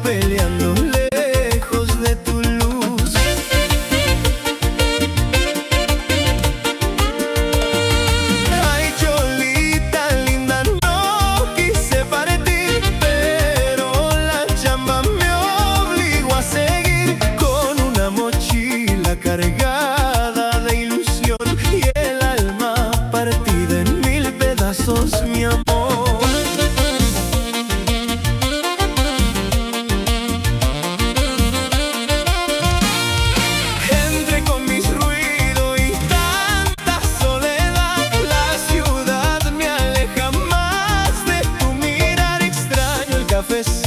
peleando lejos de tu luz. Ay, Cholita linda, no quise partir, pero la chamba me obligó a seguir con una mochila cargada de ilusión y el alma partida en mil pedazos, mi amor. Entre con mis ruidos y tanta soledad, la ciudad me aleja más de tu mirar. Extraño el café